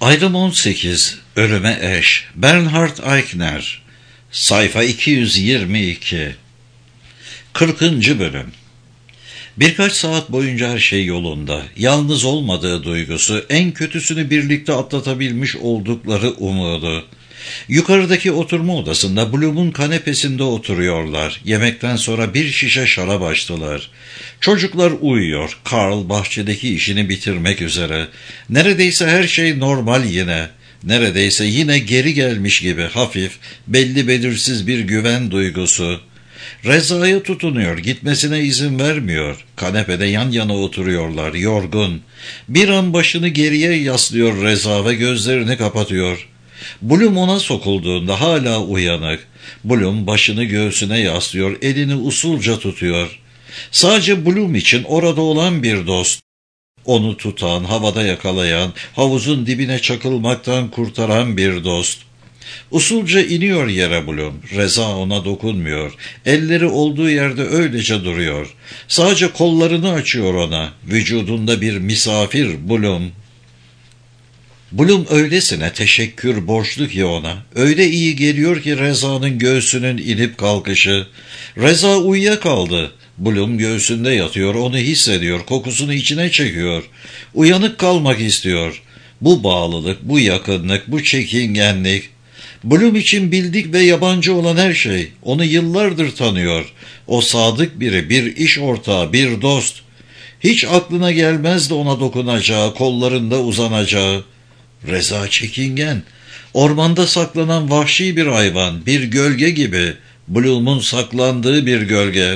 Ayrım 18. Ölüme eş. Bernhard Eichner. Sayfa 222. 40. Bölüm. Birkaç saat boyunca her şey yolunda. Yalnız olmadığı duygusu, en kötüsünü birlikte atlatabilmiş oldukları umudu. Yukarıdaki oturma odasında Bloom'un kanepesinde oturuyorlar. Yemekten sonra bir şişe şarap açtılar. Çocuklar uyuyor. Karl bahçedeki işini bitirmek üzere. Neredeyse her şey normal yine. Neredeyse yine geri gelmiş gibi hafif, belli belirsiz bir güven duygusu. Reza'ya tutunuyor, gitmesine izin vermiyor. Kanepede yan yana oturuyorlar, yorgun. Bir an başını geriye yaslıyor Reza ve gözlerini kapatıyor. Bloom ona sokulduğunda hala uyanık. Bloom başını göğsüne yaslıyor, elini usulca tutuyor. Sadece Bloom için orada olan bir dost. Onu tutan, havada yakalayan, havuzun dibine çakılmaktan kurtaran bir dost. Usulca iniyor yere Bloom. Reza ona dokunmuyor. Elleri olduğu yerde öylece duruyor. Sadece kollarını açıyor ona. Vücudunda bir misafir Bloom. Bloom öylesine teşekkür borçlu ki ona. Öyle iyi geliyor ki Reza'nın göğsünün inip kalkışı. Reza uyuyakaldı. Bloom göğsünde yatıyor, onu hissediyor, kokusunu içine çekiyor. Uyanık kalmak istiyor. Bu bağlılık, bu yakınlık, bu çekingenlik. Bloom için bildik ve yabancı olan her şey. Onu yıllardır tanıyor. O sadık biri, bir iş ortağı, bir dost. Hiç aklına gelmezdi ona dokunacağı, kollarında uzanacağı. Reza çekingen. Ormanda saklanan vahşi bir hayvan, bir gölge gibi. Bloom'un saklandığı bir gölge.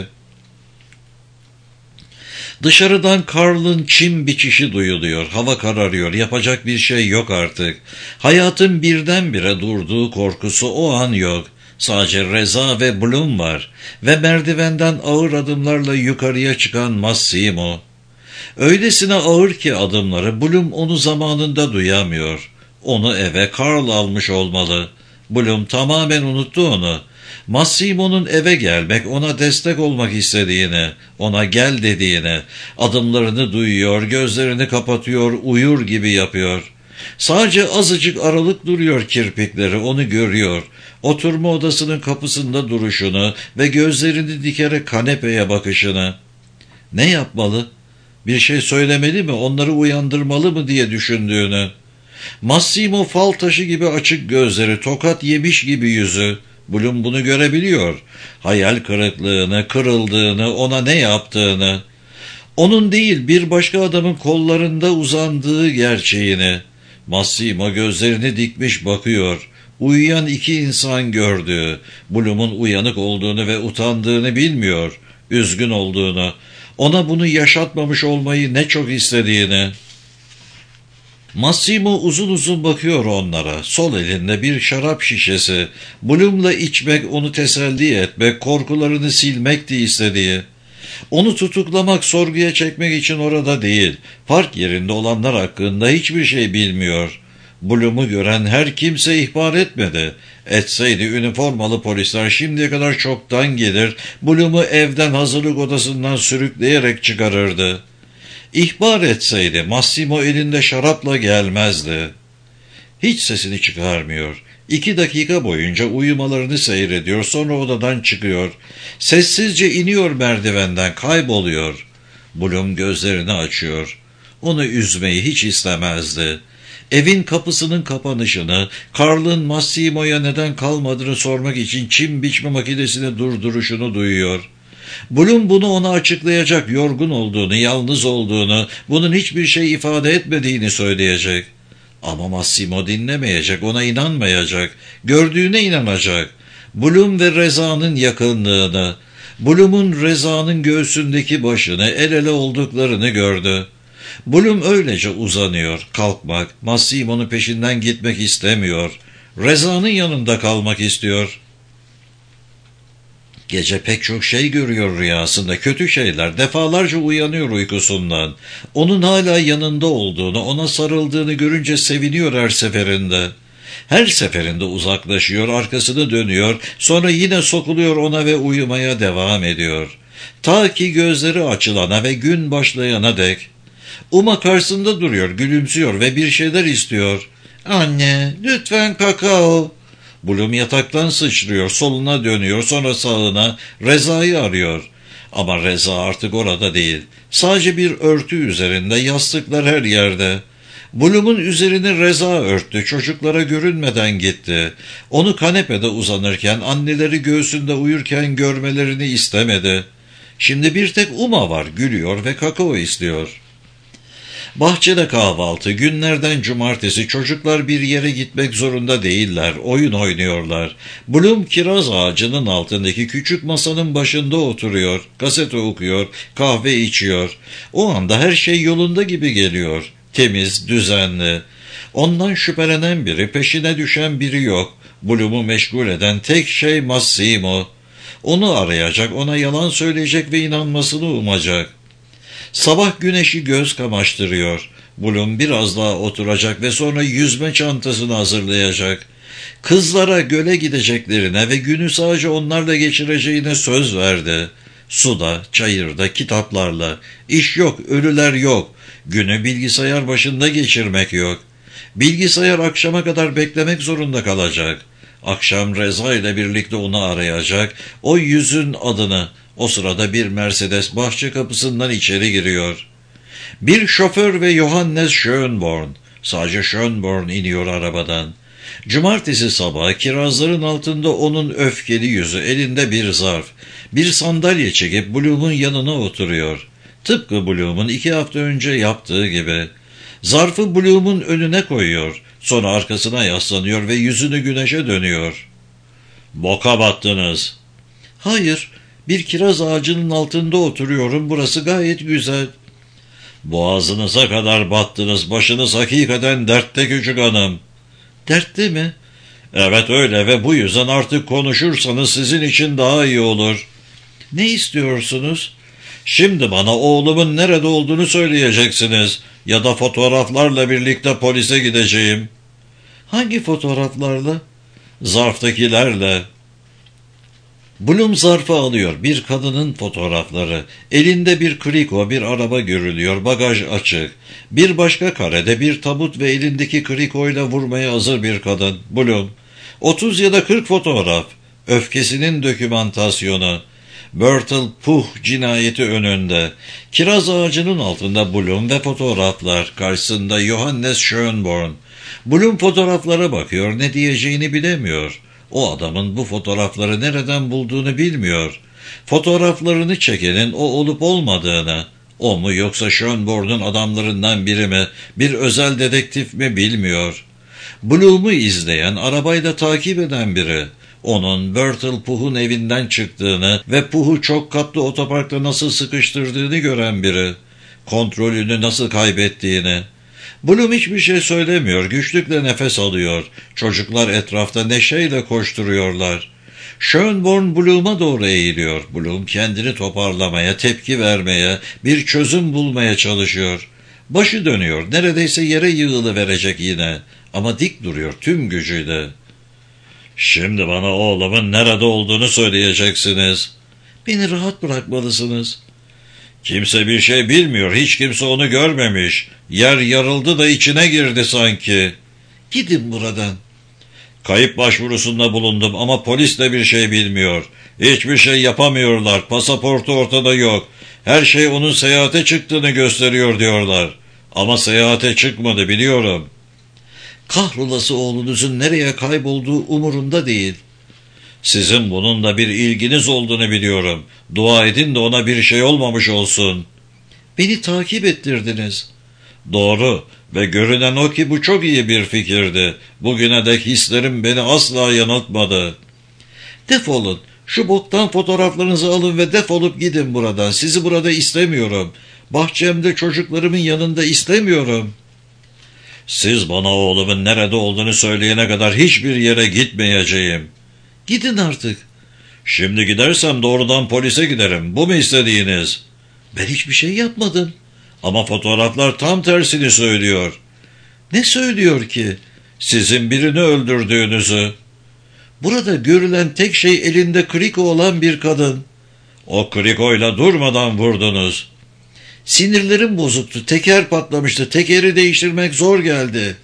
Dışarıdan Karl'ın çim biçişi duyuluyor. Hava kararıyor. Yapacak bir şey yok artık. Hayatın birdenbire durduğu korkusu o an yok. Sadece Reza ve Bloom var. Ve merdivenden ağır adımlarla yukarıya çıkan Massimo. Öylesine ağır ki adımları, Bloom onu zamanında duyamıyor. Onu eve Karl almış olmalı. Bloom tamamen unuttu onu. Massimo'nun eve gelmek, ona destek olmak istediğini, ona gel dediğini, adımlarını duyuyor, gözlerini kapatıyor, uyur gibi yapıyor. Sadece azıcık aralık duruyor kirpikleri, onu görüyor. Oturma odasının kapısında duruşunu ve gözlerini dikerek kanepeye bakışını. Ne yapmalı? Bir şey söylemeli mi, onları uyandırmalı mı diye düşündüğünü. Massimo fal taşı gibi açık gözleri, tokat yemiş gibi yüzü. Bloom bunu görebiliyor. Hayal kırıklığını, kırıldığını, ona ne yaptığını. Onun değil, bir başka adamın kollarında uzandığı gerçeğini. Massimo gözlerini dikmiş bakıyor. Uyuyan iki insan gördü. Bloom'un uyanık olduğunu ve utandığını bilmiyor. Üzgün olduğunu. Ona bunu yaşatmamış olmayı ne çok istediğini. Massimo uzun uzun bakıyor onlara. Sol elinde bir şarap şişesi. Bloom'la içmek, onu teselli etmek, korkularını silmekti istediği. Onu tutuklamak, sorguya çekmek için orada değil. Park yerinde olanlar hakkında hiçbir şey bilmiyor. Bloom'u gören her kimse ihbar etmedi. Etseydi üniformalı polisler şimdiye kadar çoktan gelir, Bloom'u evden, hazırlık odasından sürükleyerek çıkarırdı. İhbar etseydi Massimo elinde şarapla gelmezdi. Hiç sesini çıkarmıyor. 2 dakika boyunca uyumalarını seyrediyor, sonra odadan çıkıyor. Sessizce iniyor merdivenden, kayboluyor. Bloom gözlerini açıyor. Onu üzmeyi hiç istemezdi. Evin kapısının kapanışını, Karl'ın Massimo'ya neden kalmadığını sormak için çim biçme makinesini durduruşunu duyuyor. Bloom bunu ona açıklayacak, yorgun olduğunu, yalnız olduğunu, bunun hiçbir şey ifade etmediğini söyleyecek. Ama Massimo dinlemeyecek, ona inanmayacak, gördüğüne inanacak. Bloom ve Reza'nın yakınlığını, Bloom'un Reza'nın göğsündeki başını, el ele olduklarını gördü. Bloom öylece uzanıyor, kalkmak, Massimo'nun peşinden gitmek istemiyor. Reza'nın yanında kalmak istiyor. Gece pek çok şey görüyor rüyasında, kötü şeyler, defalarca uyanıyor uykusundan. Onun hala yanında olduğunu, ona sarıldığını görünce seviniyor her seferinde. Her seferinde uzaklaşıyor, arkasını dönüyor, sonra yine sokuluyor ona ve uyumaya devam ediyor. Ta ki gözleri açılana ve gün başlayana dek. Uma karşısında duruyor, gülümsüyor ve bir şeyler istiyor. Anne, lütfen kakao. Bloom yataktan sıçrıyor, soluna dönüyor, sonra sağına, Reza'yı arıyor. Ama Reza artık orada değil. Sadece bir örtü üzerinde, yastıklar her yerde. Bloom'un üzerini Reza örttü, çocuklara görünmeden gitti. Onu kanepede uzanırken, anneleri göğsünde uyurken görmelerini istemedi. Şimdi bir tek Uma var, gülüyor ve kakao istiyor. Bahçede kahvaltı, günlerden cumartesi, çocuklar bir yere gitmek zorunda değiller, oyun oynuyorlar. Bloom kiraz ağacının altındaki küçük masanın başında oturuyor, gazete okuyor, kahve içiyor. O anda her şey yolunda gibi geliyor, temiz, düzenli. Ondan şüphelenen biri, peşine düşen biri yok. Bloom'u meşgul eden tek şey Massimo. Onu arayacak, ona yalan söyleyecek ve inanmasını umacak. Sabah güneşi göz kamaştırıyor. Bloom biraz daha oturacak ve sonra yüzme çantasını hazırlayacak. Kızlara göle gideceklerine ve günü sadece onlarla geçireceğine söz verdi. Suda, çayırda, kitaplarla. İş yok, ölüler yok. Günü bilgisayar başında geçirmek yok. Bilgisayar akşama kadar beklemek zorunda kalacak. Akşam Reza ile birlikte onu arayacak. O yüzün adını. O sırada bir Mercedes bahçe kapısından içeri giriyor. Bir şoför ve Johannes Schönborn. Sadece Schönborn iniyor arabadan. Cumartesi sabahı kirazların altında onun öfkeli yüzü, elinde bir zarf. Bir sandalye çekip Bloom'un yanına oturuyor. Tıpkı Bloom'un 2 hafta önce yaptığı gibi. Zarfı Bloom'un önüne koyuyor. Sonra arkasına yaslanıyor ve yüzünü güneşe dönüyor. "Boka battınız." "Hayır, bir kiraz ağacının altında oturuyorum, burası gayet güzel." "Boğazınıza kadar battınız, başınız hakikaten dertte küçük hanım." "Dertte mi?" "Evet öyle ve bu yüzden artık konuşursanız sizin için daha iyi olur." "Ne istiyorsunuz?" "Şimdi bana oğlumun nerede olduğunu söyleyeceksiniz ya da fotoğraflarla birlikte polise gideceğim." "Hangi fotoğraflarla?" "Zarftakilerle." Bloom zarfı alıyor. Bir kadının fotoğrafları. Elinde bir kriko, bir araba görülüyor. Bagaj açık. Bir başka karede bir tabut ve elindeki krikoyla vurmaya hazır bir kadın. Bloom. 30 ya da 40 fotoğraf. Öfkesinin dokümantasyonu. Bertel Puh cinayeti önünde. Kiraz ağacının altında Bloom ve fotoğraflar. Karşısında Johannes Schönborn. Bloom fotoğraflara bakıyor. Ne diyeceğini bilemiyor. O adamın bu fotoğrafları nereden bulduğunu bilmiyor. Fotoğraflarını çekenin o olup olmadığını, o mu yoksa Schönborn'un adamlarından biri mi, bir özel dedektif mi bilmiyor. Bloom'u izleyen, arabayla takip eden biri. Onun Bertel Puh'un evinden çıktığını ve Puh'u çok katlı otoparkta nasıl sıkıştırdığını gören biri. Kontrolünü nasıl kaybettiğini. Bloom hiçbir şey söylemiyor, güçlükle nefes alıyor. Çocuklar etrafta neşeyle koşturuyorlar. Schönborn Bloom'a doğru eğiliyor. Bloom kendini toparlamaya, tepki vermeye, bir çözüm bulmaya çalışıyor. Başı dönüyor, neredeyse yere yığılıverecek yine. Ama dik duruyor tüm gücüyle. "Şimdi bana oğlumun nerede olduğunu söyleyeceksiniz." "Beni rahat bırakmalısınız." "Kimse bir şey bilmiyor, hiç kimse onu görmemiş. Yer yarıldı da içine girdi sanki." "Gidin buradan." "Kayıp başvurusunda bulundum ama polis de bir şey bilmiyor. Hiçbir şey yapamıyorlar, pasaportu ortada yok. Her şey onun seyahate çıktığını gösteriyor diyorlar. Ama seyahate çıkmadı biliyorum." "Kahrolası oğlunuzun nereye kaybolduğu umurumda değil." "Sizin bununla bir ilginiz olduğunu biliyorum. Dua edin de ona bir şey olmamış olsun." "Beni takip ettirdiniz." "Doğru ve görünen o ki bu çok iyi bir fikirdi. Bugüne dek hislerim beni asla yanıltmadı." "Defolun. Şu boktan fotoğraflarınızı alın ve defolup gidin buradan. Sizi burada istemiyorum. Bahçemde çocuklarımın yanında istemiyorum." "Siz bana oğlumun nerede olduğunu söyleyene kadar hiçbir yere gitmeyeceğim." "Gidin artık." "Şimdi gidersem doğrudan polise giderim. Bu mu istediğiniz?" "Ben hiçbir şey yapmadım." "Ama fotoğraflar tam tersini söylüyor." "Ne söylüyor ki?" "Sizin birini öldürdüğünüzü." "Burada görülen tek şey elinde kriko olan bir kadın." "O krikoyla durmadan vurdunuz." "Sinirlerim bozuktu. Teker patlamıştı. Tekeri değiştirmek zor geldi."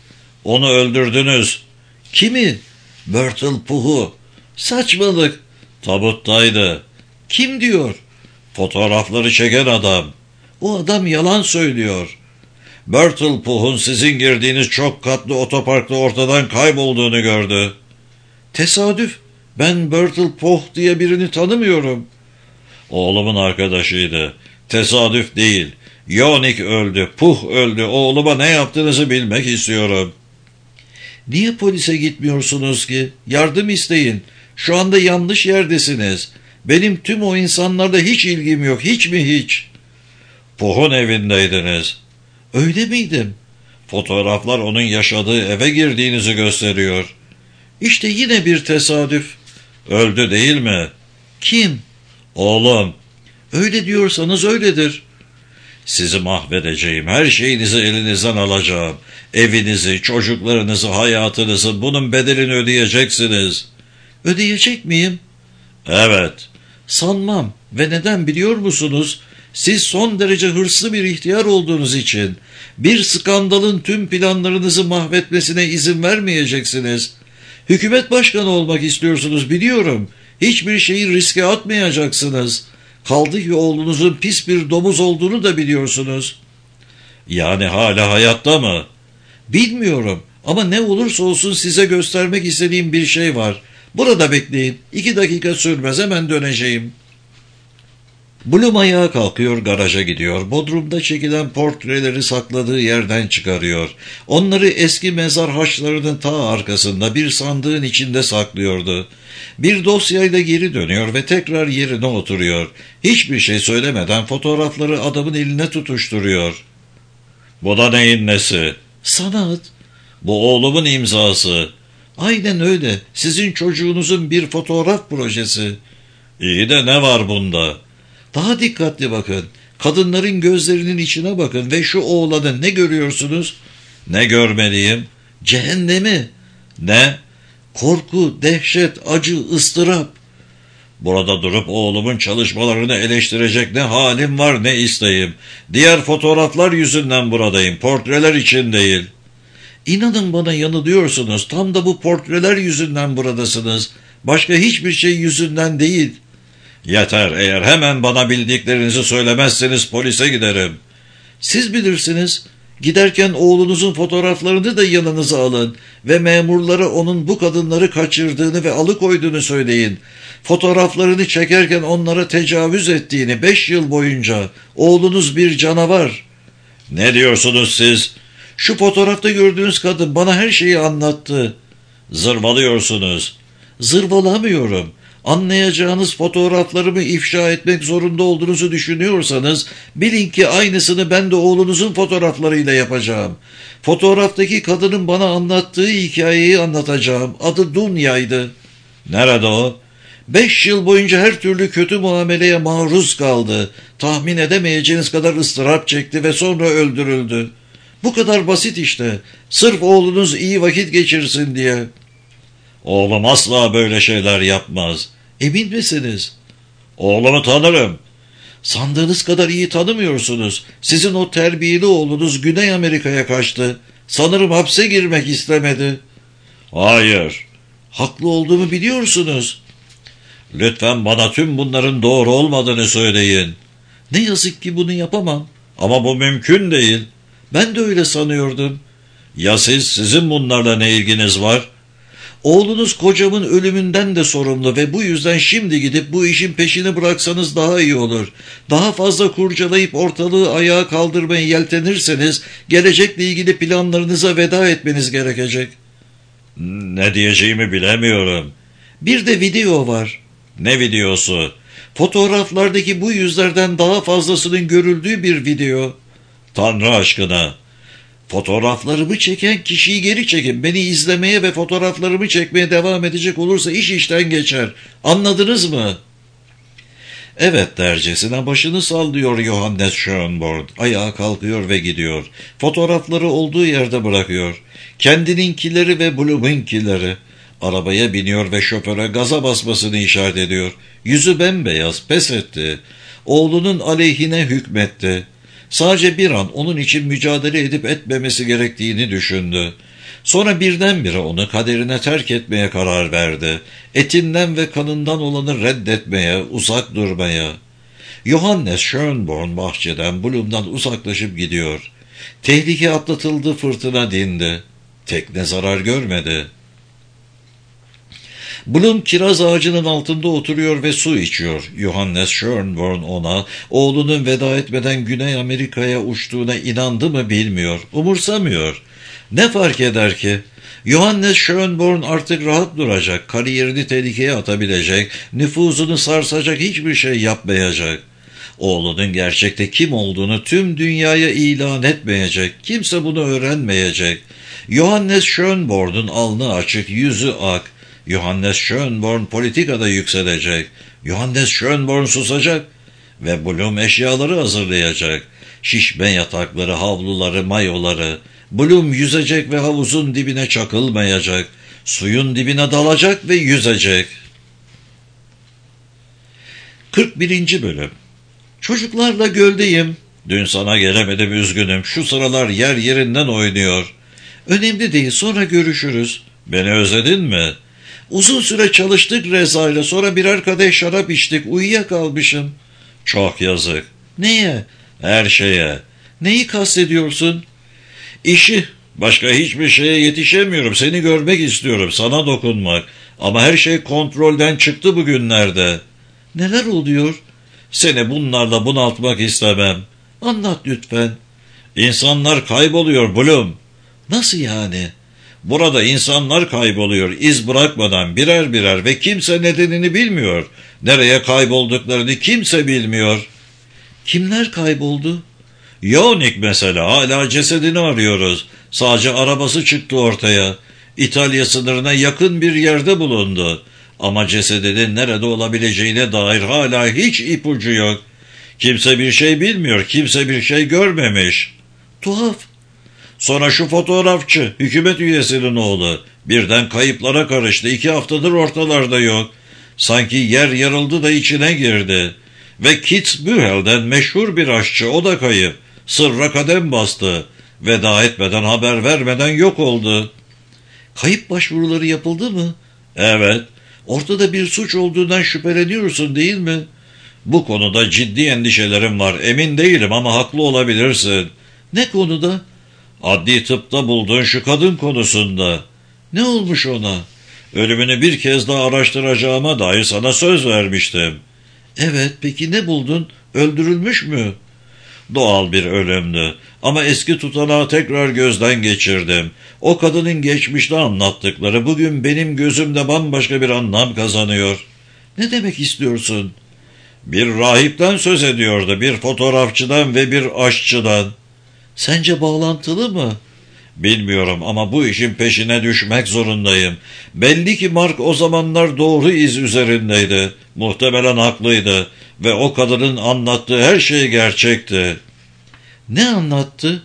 Onu öldürdünüz. Kimi? Myrtle Pugh'u. Saçmalık. Tabuttaydı. Kim diyor? Fotoğrafları çeken adam. O adam yalan söylüyor. Myrtle Pugh'un sizin girdiğiniz çok katlı otoparkta ortadan kaybolduğunu gördü. Tesadüf. Ben Myrtle Pugh diye birini tanımıyorum. Oğlumun arkadaşıydı. Tesadüf değil. Yonik öldü, Pugh öldü. Oğluma ne yaptığınızı bilmek istiyorum. Niye polise gitmiyorsunuz ki? Yardım isteyin. Şu anda yanlış yerdesiniz. Benim tüm o insanlarda hiç ilgim yok. Hiç mi hiç? Pugh'un evindeydiniz. Öyle miydim? Fotoğraflar onun yaşadığı eve girdiğinizi gösteriyor. İşte yine bir tesadüf. Öldü değil mi? Kim? Oğlum. Öyle diyorsanız öyledir. Sizi mahvedeceğim. Her şeyinizi elinizden alacağım. Evinizi, çocuklarınızı, hayatınızı, bunun bedelini ödeyeceksiniz. Ödeyecek miyim? Evet. Sanmam. Ve neden biliyor musunuz? Siz son derece hırslı bir ihtiyar olduğunuz için bir skandalın tüm planlarınızı mahvetmesine izin vermeyeceksiniz. Hükümet başkanı olmak istiyorsunuz biliyorum. Hiçbir şeyi riske atmayacaksınız. Kaldı ki oğlunuzun pis bir domuz olduğunu da biliyorsunuz. Yani hala hayatta mı? Bilmiyorum ama ne olursa olsun size göstermek istediğim bir şey var. Burada bekleyin. 2 dakika sürmez, hemen döneceğim. Bloom ayağa kalkıyor, garaja gidiyor. Bodrumda çekilen portreleri sakladığı yerden çıkarıyor. Onları eski mezar haçlarının ta arkasında bir sandığın içinde saklıyordu. Bir dosyayla geri dönüyor ve tekrar yerine oturuyor. Hiçbir şey söylemeden fotoğrafları adamın eline tutuşturuyor. Bu da neyin nesi? Sanat. Bu oğlumun imzası. Aynen öyle. Sizin çocuğunuzun bir fotoğraf projesi. İyi de ne var bunda? Daha dikkatli bakın. Kadınların gözlerinin içine bakın ve şu oğlanı ne görüyorsunuz? Ne görmeliyim? Cehennemi. Ne? Korku, dehşet, acı, ıstırap. Burada durup oğlumun çalışmalarını eleştirecek ne halim var ne isteğim. Diğer fotoğraflar yüzünden buradayım, portreler için değil. İnanın bana yanılıyorsunuz. Tam da bu portreler yüzünden buradasınız. Başka hiçbir şey yüzünden değil. Yeter, eğer hemen bana bildiklerinizi söylemezseniz polise giderim. Siz bilirsiniz. Giderken oğlunuzun fotoğraflarını da yanınıza alın ve memurlara onun bu kadınları kaçırdığını ve alıkoyduğunu söyleyin. Fotoğraflarını çekerken onlara tecavüz ettiğini 5 yıl boyunca. Oğlunuz bir canavar. Ne diyorsunuz siz? Şu fotoğrafta gördüğünüz kadın bana her şeyi anlattı. Zırvalıyorsunuz. Zırvalamıyorum. Anlayacağınız fotoğraflarımı ifşa etmek zorunda olduğunuzu düşünüyorsanız bilin ki aynısını ben de oğlunuzun fotoğraflarıyla yapacağım. Fotoğraftaki kadının bana anlattığı hikayeyi anlatacağım. Adı Dunya'ydı. Nerede o? 5 yıl boyunca her türlü kötü muameleye maruz kaldı. Tahmin edemeyeceğiniz kadar ıstırap çekti ve sonra öldürüldü. Bu kadar basit işte. Sırf oğlunuz iyi vakit geçirsin diye. Oğlum asla böyle şeyler yapmaz. Emin misiniz? Oğlumu tanırım. Sandığınız kadar iyi tanımıyorsunuz. Sizin o terbiyeli oğlunuz Güney Amerika'ya kaçtı. Sanırım hapse girmek istemedi. Hayır. Haklı olduğumu biliyorsunuz. Lütfen bana tüm bunların doğru olmadığını söyleyin. Ne yazık ki bunu yapamam. Ama bu mümkün değil. Ben de öyle sanıyordum. Ya sizin bunlarla ne ilginiz var? Oğlunuz kocamın ölümünden de sorumlu ve bu yüzden şimdi gidip bu işin peşini bıraksanız daha iyi olur. Daha fazla kurcalayıp ortalığı ayağa kaldırmaya yeltenirseniz gelecekle ilgili planlarınıza veda etmeniz gerekecek. Ne diyeceğimi bilemiyorum. Bir de video var. Ne videosu? Fotoğraflardaki bu yüzlerden daha fazlasının görüldüğü bir video. Tanrı aşkına. Fotoğraflarımı çeken kişiyi geri çekin. Beni izlemeye ve fotoğraflarımı çekmeye devam edecek olursa iş işten geçer. Anladınız mı? Evet dercesine başını sallıyor Johannes Schönborn. Ayağa kalkıyor ve gidiyor. Fotoğrafları olduğu yerde bırakıyor. Kendininkileri ve Bloom'unkileri. Arabaya biniyor ve şoföre gaza basmasını işaret ediyor. Yüzü bembeyaz, pes etti. Oğlunun aleyhine hükmetti. Sadece bir an onun için mücadele edip etmemesi gerektiğini düşündü. Sonra birdenbire onu kaderine terk etmeye karar verdi. Etinden ve kanından olanı reddetmeye, uzak durmaya. Johannes Schönborn bahçeden, Bloom'dan uzaklaşıp gidiyor. Tehlike atlatıldı, fırtına dindi. Tekne zarar görmedi. Bloom kiraz ağacının altında oturuyor ve su içiyor. Johannes Schönborn ona, oğlunun veda etmeden Güney Amerika'ya uçtuğuna inandı mı bilmiyor, umursamıyor. Ne fark eder ki? Johannes Schönborn artık rahat duracak, kariyerini tehlikeye atabilecek, nüfuzunu sarsacak hiçbir şey yapmayacak. Oğlunun gerçekte kim olduğunu tüm dünyaya ilan etmeyecek, kimse bunu öğrenmeyecek. Johannes Schönborn'un alnı açık, yüzü ak. Johannes Schönborn politikada yükselecek. Johannes Schönborn susacak ve Bloom eşyaları hazırlayacak. Şişme yatakları, havluları, mayoları. Bloom yüzecek ve havuzun dibine çakılmayacak. Suyun dibine dalacak ve yüzecek. 41. Bölüm. Çocuklarla göldeyim. Dün sana gelemedim, üzgünüm. Şu sıralar yer yerinden oynuyor. Önemli değil, sonra görüşürüz. Beni özledin mi? Uzun süre çalıştık Reza'yla, sonra birer kadeh şarap içtik, uyuyakalmışım. Çok yazık. Neye? Her şeye. Neyi kastediyorsun? İşi. Başka hiçbir şeye yetişemiyorum. Seni görmek istiyorum, sana dokunmak. Ama her şey kontrolden çıktı bugünlerde. Neler oluyor? Seni bunlarla bunaltmak istemem. Anlat lütfen. İnsanlar kayboluyor Bloom. Nasıl yani? Burada insanlar kayboluyor, iz bırakmadan birer birer ve kimse nedenini bilmiyor. Nereye kaybolduklarını kimse bilmiyor. Kimler kayboldu? Yonik mesela, hala cesedini arıyoruz. Sadece arabası çıktı ortaya. İtalya sınırına yakın bir yerde bulundu. Ama cesedinin nerede olabileceğine dair hala hiç ipucu yok. Kimse bir şey bilmiyor, kimse bir şey görmemiş. Tuhaf. Sonra şu fotoğrafçı, hükümet üyesinin oğlu, birden kayıplara karıştı. 2 haftadır ortalarda yok. Sanki yer yarıldı da içine girdi. Ve Kitzbühel'den meşhur bir aşçı, o da kayıp. Sırra kadem bastı. Veda etmeden, haber vermeden yok oldu. Kayıp başvuruları yapıldı mı? Evet. Ortada bir suç olduğundan şüpheleniyorsun değil mi? Bu konuda ciddi endişelerim var. Emin değilim ama haklı olabilirsin. Ne konuda? Adli tıpta bulduğun şu kadın konusunda. Ne olmuş ona? Ölümünü bir kez daha araştıracağıma dair sana söz vermiştim. Evet, peki ne buldun? Öldürülmüş mü? Doğal bir ölümdü. Ama eski tutanağı tekrar gözden geçirdim. O kadının geçmişte anlattıkları bugün benim gözümde bambaşka bir anlam kazanıyor. Ne demek istiyorsun? Bir rahipten söz ediyordu, bir fotoğrafçıdan ve bir aşçıdan. Sence bağlantılı mı? Bilmiyorum ama bu işin peşine düşmek zorundayım. Belli ki Mark o zamanlar doğru iz üzerindeydi. Muhtemelen haklıydı ve o kadının anlattığı her şey gerçekti. Ne anlattı?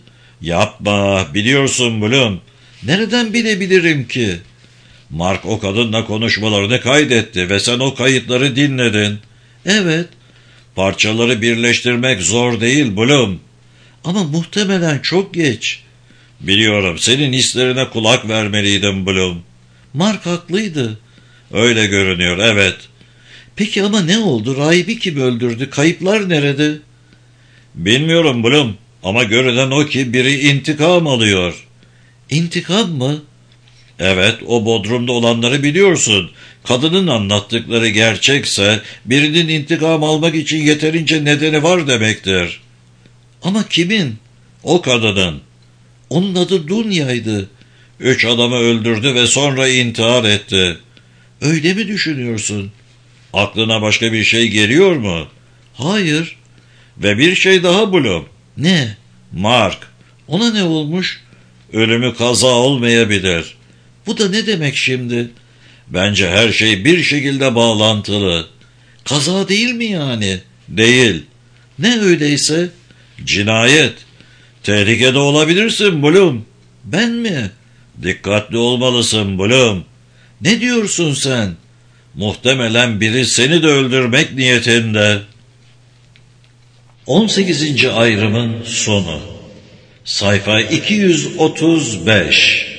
Yapma, biliyorsun Bloom. Nereden bilebilirim ki? Mark o kadınla konuşmalarını kaydetti ve sen o kayıtları dinledin. Evet. Parçaları birleştirmek zor değil Bloom. Ama muhtemelen çok geç. Biliyorum, senin hislerine kulak vermeliydim Bloom. Mark haklıydı. Öyle görünüyor, evet. Peki ama ne oldu? Rahibi kim öldürdü? Kayıplar nerede? Bilmiyorum Bloom. Ama görünen o ki biri intikam alıyor. İntikam mı? Evet, o Bodrum'da olanları biliyorsun. Kadının anlattıkları gerçekse birinin intikam almak için yeterince nedeni var demektir. Ama kimin? O kadının. Onun adı Dunya'ydı. 3 adamı öldürdü ve sonra intihar etti. Öyle mi düşünüyorsun? Aklına başka bir şey geliyor mu? Hayır. Ve bir şey daha Bloom. Ne? Mark. Ona ne olmuş? Ölümü kaza olmayabilir. Bu da ne demek şimdi? Bence her şey bir şekilde bağlantılı. Kaza değil mi yani? Değil. Ne öyleyse? Cinayet. Tehlikede olabilirsin Bloom. Ben mi? Dikkatli olmalısın Bloom. Ne diyorsun sen? Muhtemelen biri seni de öldürmek niyetinde. 18. ayrımın sonu. Sayfa 235.